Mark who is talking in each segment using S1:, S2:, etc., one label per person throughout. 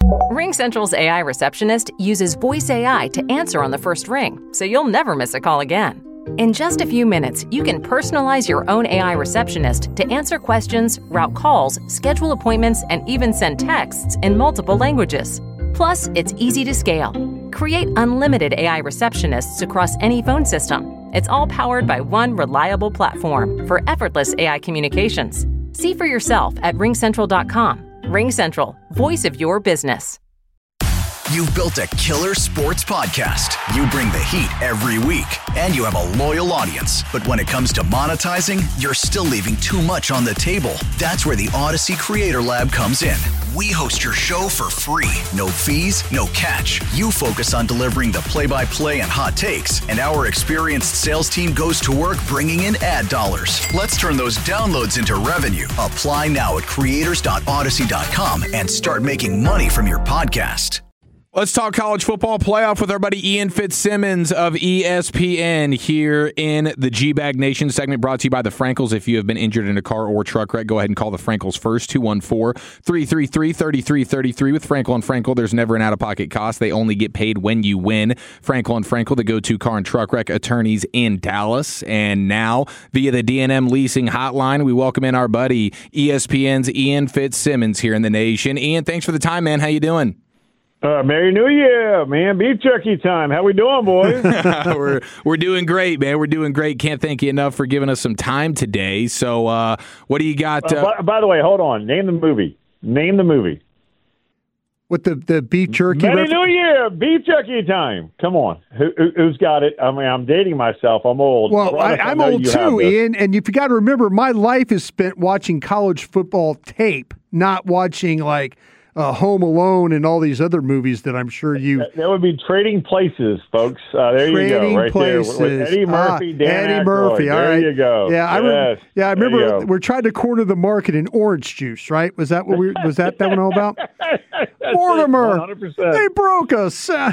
S1: RingCentral's AI receptionist uses voice AI to answer on the first ring, so you'll never miss a call again. In just a few minutes, you can personalize your own AI receptionist to answer questions, route calls, schedule appointments, and even send texts in multiple languages. Plus, it's easy to scale. Create unlimited AI receptionists across any phone system. It's all powered by one reliable platform for effortless AI communications. See for yourself at ringcentral.com. RingCentral, voice of your business.
S2: You've built a killer sports podcast. You bring the heat every week, and you have a loyal audience. But when it comes to monetizing, you're still leaving too much on the table. That's where the Odyssey Creator Lab comes in. We host your show for free. No fees, no catch. You focus on delivering the play-by-play and hot takes, and our experienced sales team goes to work bringing in ad dollars. Let's turn those downloads into revenue. Apply now at creators.odyssey.com and start making money from your podcast.
S3: Let's talk college football playoff with our buddy Ian Fitzsimmons of ESPN here in the G-Bag Nation segment, brought to you by the Frankels. If you have been injured in a car or truck wreck, go ahead and call the Frankels first, 214-333-3333. With Frankel & Frankel, there's never an out-of-pocket cost. They only get paid when you win. Frankel & Frankel, the go-to car and truck wreck attorneys in Dallas. And now, via the D&M Leasing Hotline, we welcome in our buddy ESPN's Ian Fitzsimmons here in the nation. Ian, thanks for the time, man. How you doing?
S4: Merry New Year, man. Beef jerky time. How we doing, boys?
S3: We're doing great, man. We're doing great. Can't thank you enough for giving us some time today. So what do you got?
S4: By the way, hold on. Name the movie.
S5: With the beef jerky?
S4: Merry New Year. Beef jerky time. Come on. Who's got it? I mean, I'm dating myself. I'm old.
S5: Well, I'm old too, Ian. And you've got to remember, my life is spent watching college football tape, not watching like Home Alone and all these other movies that I'm sure you...
S4: That would be Trading Places, folks. There you go, right
S5: Places.
S4: There. With Eddie Murphy, Dan
S5: Eddie
S4: Aykroyd.
S5: Murphy, all right.
S4: There you go.
S5: Yeah, I remember we're trying to corner the market in orange juice, right? Was that was that one all about? Mortimer,
S4: 100%.
S5: They broke us.
S3: Wow,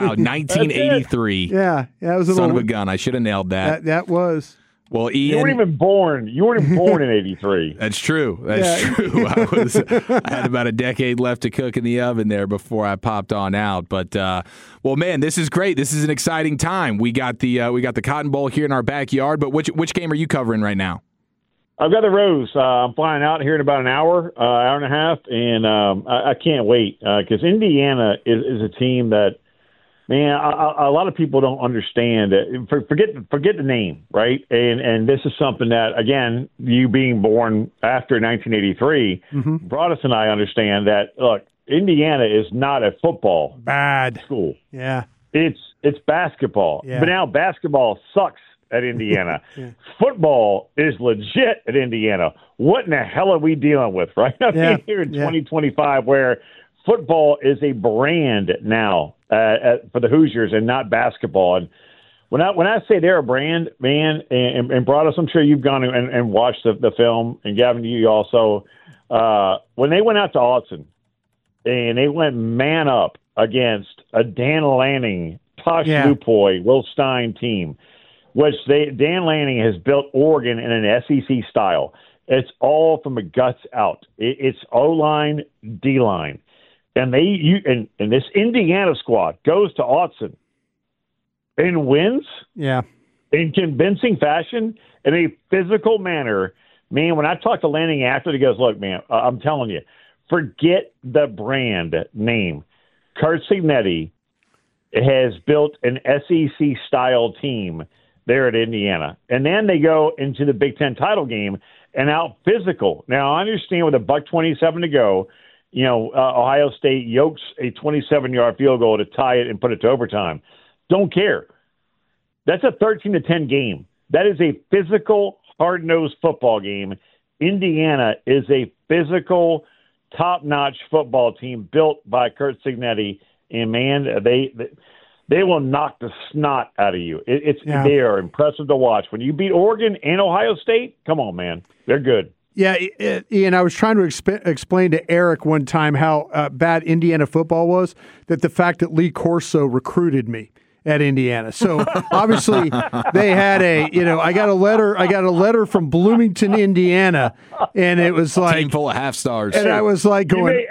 S3: 1983.
S5: Yeah, it was a
S3: Son
S5: little...
S3: of a gun. I should have nailed that.
S5: That was...
S3: Well, Ian,
S4: you weren't even born. You weren't even born in '83.
S3: That's true. True. I had about a decade left to cook in the oven there before I popped on out. But well, man, this is great. This is an exciting time. We got the Cotton Bowl here in our backyard. But which game are you covering right now?
S4: I've got the Rose. I'm flying out here in about an hour and a half, and I can't wait because Indiana is a team that. Man, a lot of people don't understand. Forget the name, right? And this is something that, again, you being born after 1983, Broadus and I understand that. Look, Indiana is not a football school.
S5: Yeah,
S4: it's basketball.
S5: Yeah.
S4: But now basketball sucks at Indiana.
S5: Yeah.
S4: Football is legit at Indiana. What in the hell are we dealing with, right? I mean, here in 2025, where football is a brand now for the Hoosiers and not basketball. And when I say they're a brand, man, and Broadus, I'm sure you've gone and watched the film, and Gavin, you also, when they went out to Autzen and they went man up against a Dan Lanning, Tosh Lupoy, Will Stein team, which Dan Lanning has built Oregon in an SEC style. It's all from the guts out. It's O-line, D-line. And and this Indiana squad goes to Autzen and wins in convincing fashion in a physical manner. Man, when I talked to Lanning after, he goes, look, man, I'm telling you, forget the brand name. Curt Cignetti has built an SEC-style team there at Indiana. And then they go into the Big Ten title game and out physical. Now, I understand with $1:27 to go, Ohio State yokes a 27-yard field goal to tie it and put it to overtime. Don't care. That's a 13-10 game. That is a physical, hard-nosed football game. Indiana is a physical, top-notch football team built by Curt Cignetti. And, man, they will knock the snot out of you. They are impressive to watch. When you beat Oregon and Ohio State, come on, man. They're good.
S5: Yeah, Ian, I was trying to explain to Eric one time how bad Indiana football was, that the fact that Lee Corso recruited me. at Indiana. So obviously they had I got a letter from Bloomington, Indiana, and it was like
S3: team full of half stars.
S5: And I was like going,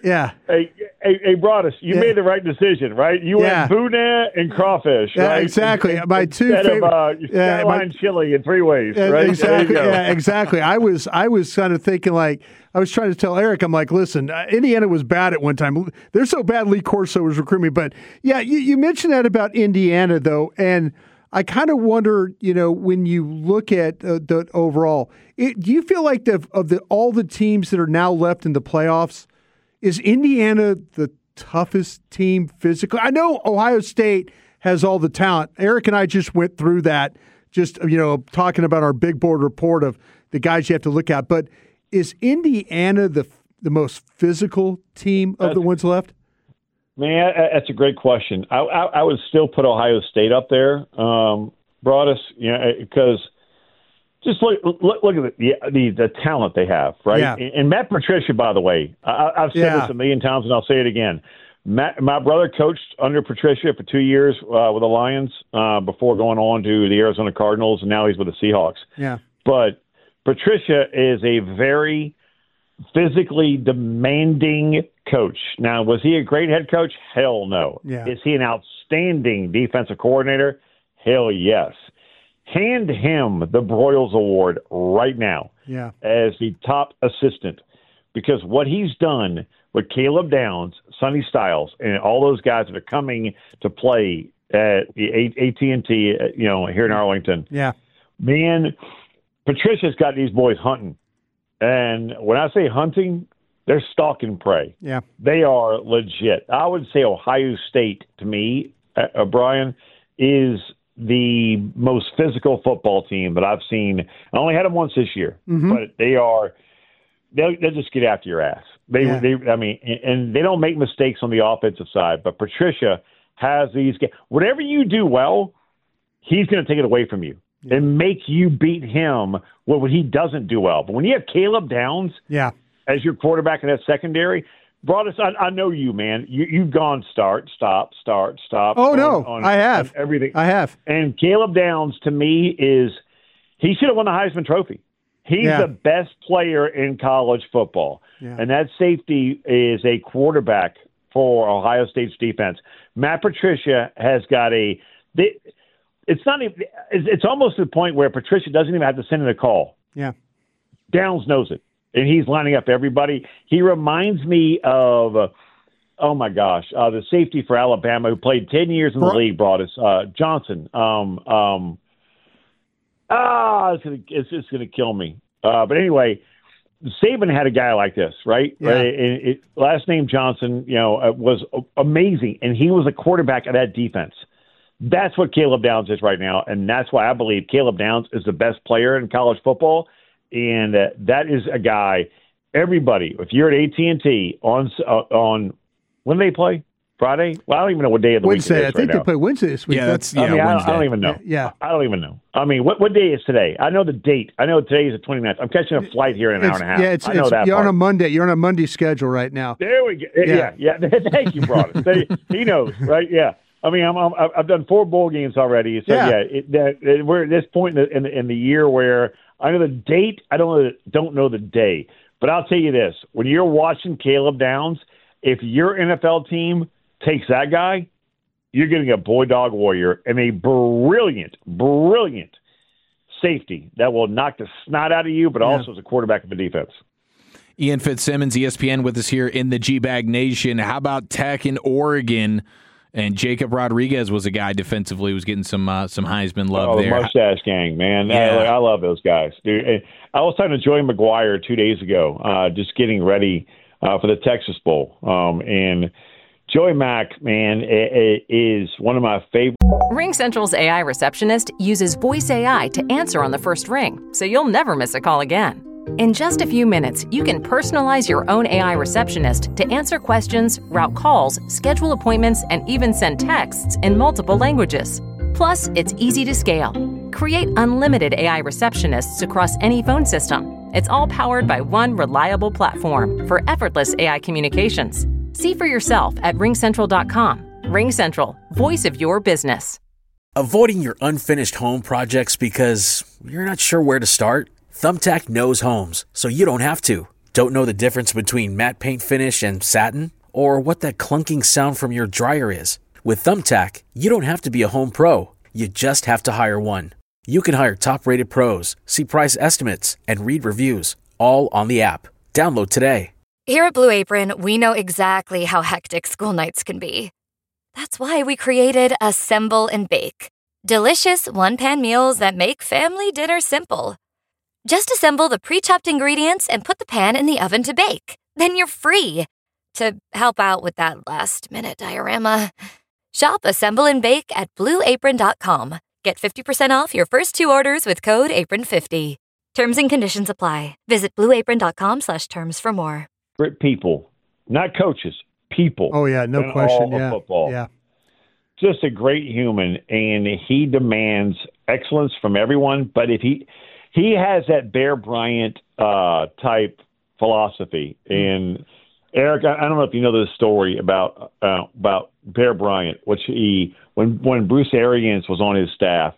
S4: Hey, Broadus, you made the right decision, right? You went boudin and crawfish, right?
S5: Yeah, exactly. My two favorite
S4: skyline chili in 3 ways, right?
S5: Exactly. Yeah, exactly. I was kind of thinking like I was trying to tell Eric, I'm like, listen, Indiana was bad at one time. They're so bad. Lee Corso was recruiting me, but yeah, you mentioned that about Indiana though, and I kind of wonder, when you look at the overall, do you feel like all the teams that are now left in the playoffs? Is Indiana the toughest team physically? I know Ohio State has all the talent. Eric and I just went through that, just talking about our big board report of the guys you have to look at. But is Indiana the most physical team of the ones left?
S4: Man, that's a great question. I would still put Ohio State up there, Broadus, because just look at the talent they have, right?
S5: Yeah.
S4: And Matt Patricia, by the way, I've said this a million times, and I'll say it again. My brother coached under Patricia for 2 years with the Lions before going on to the Arizona Cardinals, and now he's with the Seahawks.
S5: Yeah.
S4: But Patricia is a very physically demanding coach. Now, was he a great head coach? Hell no.
S5: Yeah.
S4: Is he an outstanding defensive coordinator? Hell yes. Hand him the Broyles Award right now as the top assistant, because what he's done with Caleb Downs, Sonny Styles, and all those guys that are coming to play at the AT&T, here in Arlington.
S5: Yeah.
S4: Man, Patricia's got these boys hunting. And when I say hunting, they're stalking prey.
S5: Yeah.
S4: They are legit. I would say Ohio State, to me, Brian, is the most physical football team that I've seen. I only had them once this year, but they'll just get after your ass. And they don't make mistakes on the offensive side, but Patricia has these guys. Whatever you do well, he's going to take it away from you and make you beat him when he doesn't do well. But when you have Caleb Downs as your quarterback in that secondary, Broadus, I know you, man. You've gone start, stop.
S5: Oh, no, I have.
S4: Everything.
S5: I have.
S4: And Caleb Downs, to me, he should have won the Heisman Trophy. He's the best player in college football. Yeah. And that safety is a quarterback for Ohio State's defense. Matt Patricia has got it's almost to the point where Patricia doesn't even have to send in a call.
S5: Yeah.
S4: Downs knows it. And he's lining up everybody. He reminds me of, the safety for Alabama who played 10 years in the league, Broadus, Johnson. It's just going to kill me. But anyway, Saban had a guy like this, right?
S5: Yeah.
S4: Last name Johnson, was amazing. And he was a quarterback of that defense. That's what Caleb Downs is right now. And that's why I believe Caleb Downs is the best player in college football. And that is a guy. Everybody, if you're at AT&T on when do they play? Friday? Well, I don't even know what day of the
S5: Wednesday.
S4: week it is.
S5: I think they play Wednesday this week.
S3: Wednesday.
S4: I don't even know.
S5: Yeah.
S4: I don't even know. I mean, what day is today? I know the date. I know today is the 29th. I'm catching a flight here in an hour and a half.
S5: Yeah, I know that. You're on a Monday. You're on a Monday schedule right now.
S4: There we go. Yeah. Thank you, Broadus. He knows, right? Yeah. I mean, I've done 4 bowl games already. So we're at this point in the year where I know the date. I don't know the day. But I'll tell you this: when you're watching Caleb Downs, if your NFL team takes that guy, you're getting a boy dog warrior and a brilliant safety that will knock the snot out of you, but also as a quarterback of the defense.
S3: Ian Fitzsimmons, ESPN, with us here in the G-Bag Nation. How about Tech in Oregon? And Jacob Rodriguez was a guy defensively who was getting some Heisman love there.
S4: The Mustache Gang, man.
S3: Yeah.
S4: I love those guys, dude. And I was talking to Joey McGuire 2 days ago, just getting ready for the Texas Bowl. And Joey Mack, man, is one of my favorite.
S1: RingCentral's AI receptionist uses voice AI to answer on the first ring, so you'll never miss a call again. In just a few minutes, you can personalize your own AI receptionist to answer questions, route calls, schedule appointments, and even send texts in multiple languages. Plus, it's easy to scale. Create unlimited AI receptionists across any phone system. It's all powered by one reliable platform for effortless AI communications. See for yourself at RingCentral.com. RingCentral, voice of your business.
S6: Avoiding your unfinished home projects because you're not sure where to start? Thumbtack knows homes, so you don't have to. Don't know the difference between matte paint finish and satin? Or what that clunking sound from your dryer is? With Thumbtack, you don't have to be a home pro. You just have to hire one. You can hire top-rated pros, see price estimates, and read reviews, all on the app. Download today.
S7: Here at Blue Apron, we know exactly how hectic school nights can be. That's why we created Assemble and Bake. Delicious one-pan meals that make family dinner simple. Just assemble the pre-chopped ingredients and put the pan in the oven to bake. Then you're free to help out with that last-minute diorama. Shop Assemble and Bake at BlueApron.com. Get 50% off your first 2 orders with code APRON50. Terms and conditions apply. Visit BlueApron.com/terms for more.
S4: Great people, not coaches, people.
S5: Oh, yeah, no question. Yeah.
S4: Football.
S5: Yeah.
S4: Just a great human, and he demands excellence from everyone. But if he has that Bear Bryant type philosophy. And Eric, I don't know if you know this story about Bear Bryant, which when Bruce Arians was on his staff,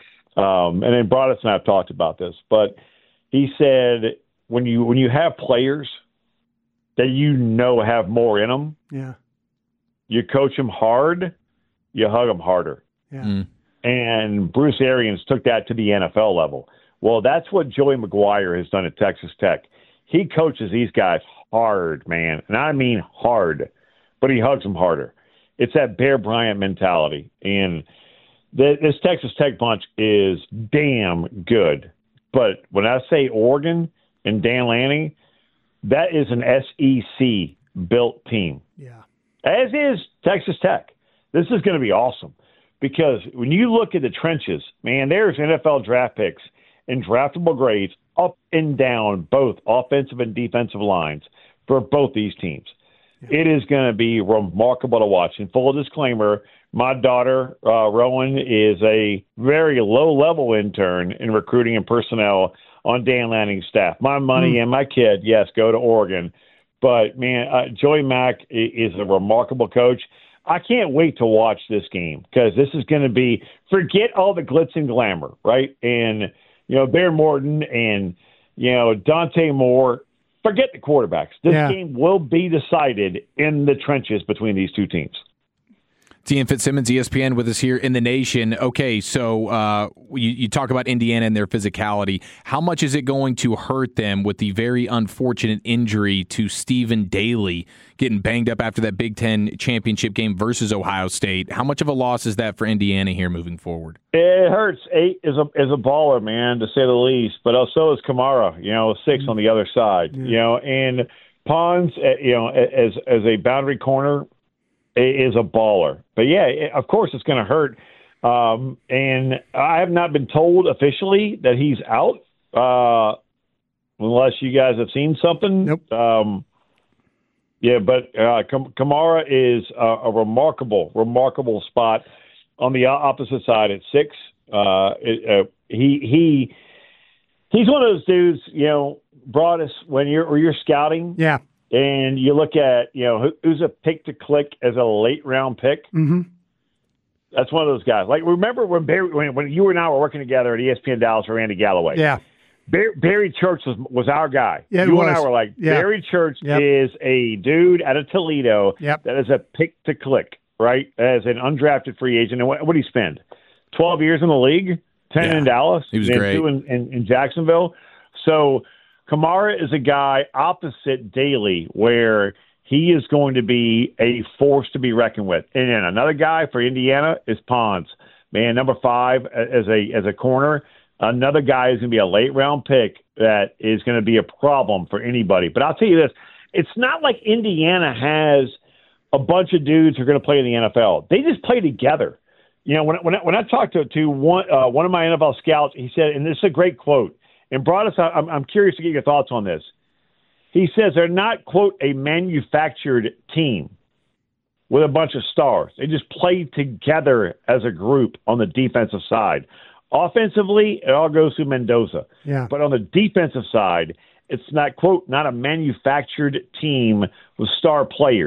S4: and then Broadus and I have talked about this, but he said when you have players that have more in them,
S5: yeah, you
S4: coach them hard, you hug them harder.
S5: Yeah.
S3: Mm.
S4: And Bruce Arians took that to the NFL level. Well, that's what Joey McGuire has done at Texas Tech. He coaches these guys hard, man, and I mean hard, but he hugs them harder. It's that Bear Bryant mentality, and this Texas Tech bunch is damn good. But when I say Oregon and Dan Lanning, that is an SEC-built team.
S5: Yeah.
S4: As is Texas Tech. This is going to be awesome because when you look at the trenches, man, there's NFL draft picks and draftable grades up and down both offensive and defensive lines for both these teams. Yeah. It is going to be remarkable to watch. And full disclaimer, my daughter, Rowan, is a very low-level intern in recruiting and personnel on Dan Lanning's staff. My money and my kid, yes, go to Oregon. But, man, Joey Mack is a remarkable coach. I can't wait to watch this game because this is going to be – forget all the glitz and glamour, right? And, Bear Morton and, Dante Moore, forget the quarterbacks. This game will be decided in the trenches between these two teams.
S3: Ian Fitzsimmons, ESPN, with us here in the nation. Okay, so you talk about Indiana and their physicality. How much is it going to hurt them with the very unfortunate injury to Stephen Daly getting banged up after that Big Ten championship game versus Ohio State? How much of a loss is that for Indiana here moving forward?
S4: It hurts. 8 is a baller, man, to say the least. But so is Kamara, 6 on the other side. And Pons, as a boundary corner, is a baller. But, of course it's going to hurt. And I have not been told officially that he's out unless you guys have seen something.
S5: Nope.
S4: But Kamara is a remarkable spot on the opposite side at 6. He's one of those dudes, Broadus, when you're scouting.
S5: Yeah.
S4: And you look at, who's a pick to click as a late round pick.
S5: Mm-hmm.
S4: That's one of those guys. Like, remember when you and I were working together at ESPN Dallas for Randy Galloway?
S5: Yeah.
S4: Barry Church was our guy.
S5: Yeah,
S4: you and I were like, Barry Church is a dude out of Toledo that is a pick to click, right? As an undrafted free agent. And what did he spend? 12 years in the league, 10 in Dallas,
S3: he was
S4: and
S3: great.
S4: 2 in Jacksonville. So Kamara is a guy opposite Daly where he is going to be a force to be reckoned with. And then another guy for Indiana is Pons. Man, number 5 as a corner. Another guy is going to be a late-round pick that is going to be a problem for anybody. But I'll tell you this, it's not like Indiana has a bunch of dudes who are going to play in the NFL. They just play together. When I talked to one of my NFL scouts, he said, and this is a great quote, and Broadus, I'm curious to get your thoughts on this. He says they're not, quote, a manufactured team with a bunch of stars. They just play together as a group on the defensive side. Offensively, it all goes through Mendoza.
S5: Yeah.
S4: But on the defensive side, it's not, quote, not a manufactured team with star players.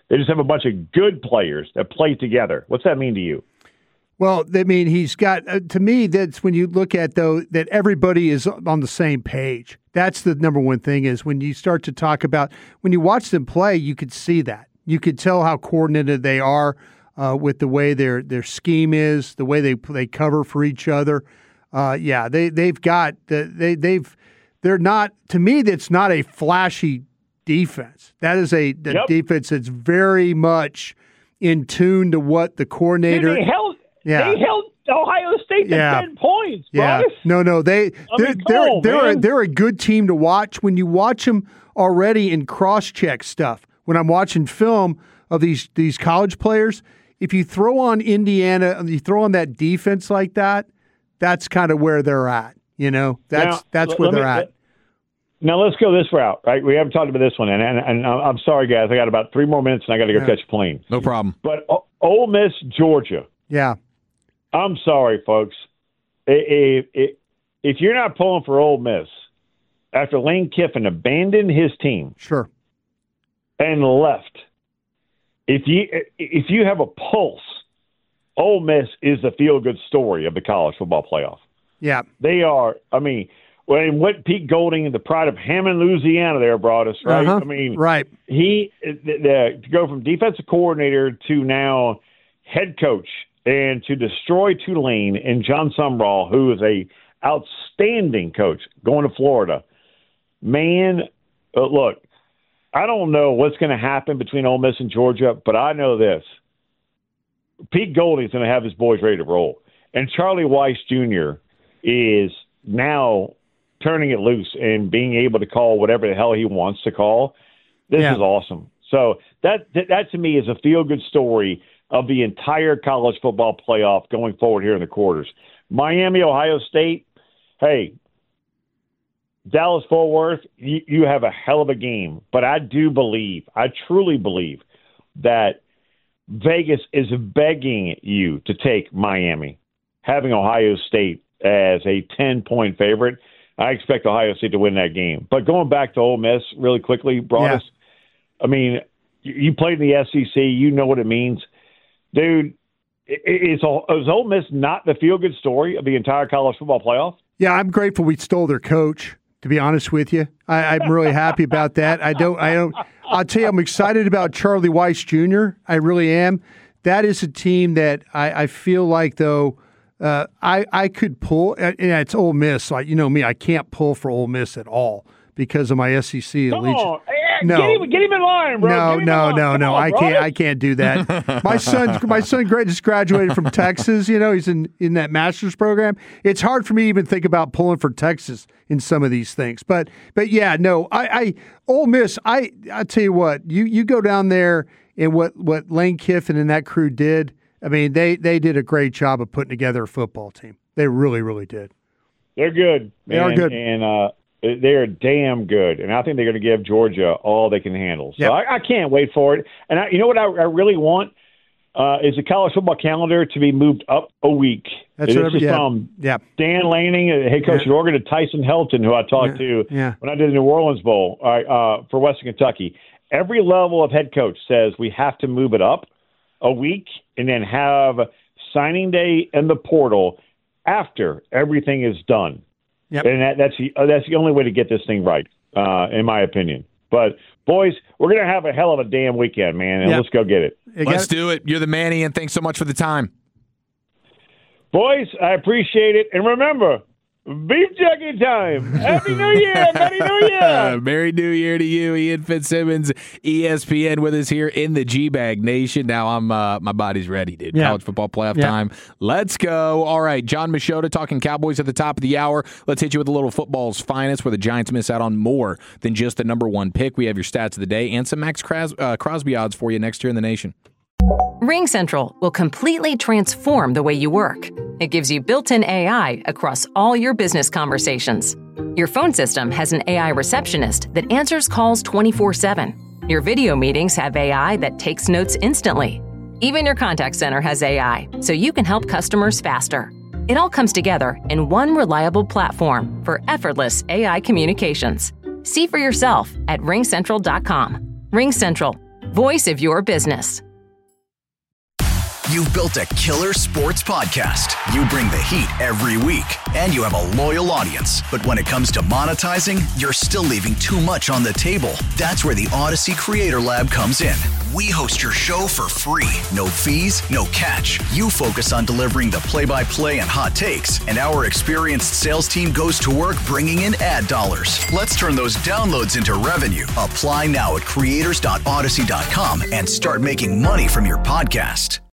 S4: They just have a bunch of good players that play together. What's that mean to you?
S5: Well, I mean, he's got, to me, that's when you look at, though, that everybody is on the same page. That's the number one thing is when you start to talk about, when you watch them play, you could see that. You could tell how coordinated they are with the way their scheme is, the way they cover for each other. They've got, they're not, to me, that's not a flashy defense. That is a defense that's very much in tune to what the coordinator.
S4: They held Ohio State to 10 points.
S5: Yeah,
S4: Bryce.
S5: They're a good team to watch when you watch them already in cross-check stuff. When I'm watching film of these college players, if you throw on Indiana, you throw on that defense like that, that's kind of where they're at. You know, that's where they're at.
S4: Now let's go this route, right? We haven't talked about this one, and I'm sorry, guys. I got about 3 more minutes, and I got to go catch a plane.
S3: No problem.
S4: But Ole Miss, Georgia.
S5: Yeah.
S4: I'm sorry, folks. If you're not pulling for Ole Miss after Lane Kiffin abandoned his team,
S5: sure,
S4: and left, if you have a pulse, Ole Miss is the feel-good story of the college football playoff.
S5: Yeah,
S4: they are. I mean. When what Pete Golding, the pride of Hammond, Louisiana, there brought us, right?
S5: Uh-huh.
S4: I mean,
S5: right.
S4: He to go from defensive coordinator to now head coach and to destroy Tulane and John Sumrall, who is a outstanding coach, going to Florida. Man, look, I don't know what's going to happen between Ole Miss and Georgia, but I know this: Pete Golding is going to have his boys ready to roll, and Charlie Weiss Jr. is now turning it loose and being able to call whatever the hell he wants to call. This is awesome. So that to me is a feel-good story of the entire college football playoff going forward here in the quarters. Miami, Ohio State, hey, Dallas-Fort Worth, you have a hell of a game. But I truly believe that Vegas is begging you to take Miami, having Ohio State as a 10-point favorite. I expect Ohio State to win that game. But going back to Ole Miss really quickly, Broadus, I mean, you played in the SEC. You know what it means. Dude, is Ole Miss not the feel-good story of the entire college football playoff?
S5: Yeah, I'm grateful we stole their coach, to be honest with you. I'm really happy about that. I'll tell you, I'm excited about Charlie Weiss Jr. I really am. That is a team that I feel like, though, I could pull, and it's Ole Miss. Like, you know me, I can't pull for Ole Miss at all because of my SEC allegiance.
S4: No, get him in line, bro.
S5: No. I can't do that. My son just graduated from Texas. You know, he's in that master's program. It's hard for me to even think about pulling for Texas in some of these things. But yeah, no. Ole Miss. I tell you what, you go down there and what Lane Kiffin and that crew did. I mean, they did a great job of putting together a football team. They really, really did.
S4: They're good.
S5: They are good.
S4: And they're damn good. And I think they're going to give Georgia all they can handle. So I can't wait for it. And you know what I really want is the college football calendar to be moved up a week.
S5: That's
S4: from Dan Lanning, head coach at Oregon, to Tyson Helton, who I talked to when I did the New Orleans Bowl for Western Kentucky. Every level of head coach says we have to move it up a week and then have signing day in the portal after everything is done. Yep. And that's the only way to get this thing right, in my opinion. But, boys, we're going to have a hell of a damn weekend, man, and let's go get it.
S3: Let's do it. You're the man, Ian. Thanks so much for the time.
S4: Boys, I appreciate it. And remember, beef jerky time. Happy New Year. Merry New Year.
S3: Merry New Year to you, Ian Fitzsimmons, ESPN, with us here in the G-Bag Nation. Now my body's ready, dude. Yeah. College football playoff time. Let's go. All right, John Machota talking Cowboys at the top of the hour. Let's hit you with a little football's finest where the Giants miss out on more than just the number one pick. We have your stats of the day and some Max Crosby odds for you next year in the nation.
S1: RingCentral will completely transform the way you work. It gives you built-in AI across all your business conversations. Your phone system has an AI receptionist that answers calls 24/7. Your video meetings have AI that takes notes instantly. Even your contact center has AI, so you can help customers faster. It all comes together in one reliable platform for effortless AI communications. See for yourself at RingCentral.com. RingCentral. voice of your business.
S2: You've built a killer sports podcast. You bring the heat every week, and you have a loyal audience. But when it comes to monetizing, you're still leaving too much on the table. That's where the Odyssey Creator Lab comes in. We host your show for free. No fees, no catch. You focus on delivering the play-by-play and hot takes, and our experienced sales team goes to work bringing in ad dollars. Let's turn those downloads into revenue. Apply now at creators.odyssey.com and start making money from your podcast.